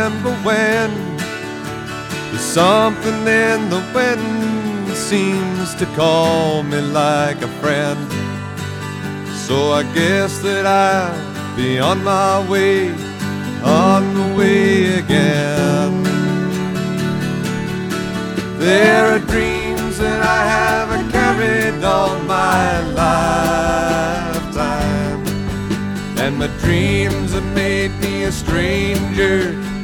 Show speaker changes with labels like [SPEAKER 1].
[SPEAKER 1] remember when there's something in the wind seems to call me like a friend. So I guess that I'll be on my way, on the way again. There are dreams that I haven't carried all my lifetime, and my dreams have made me a stranger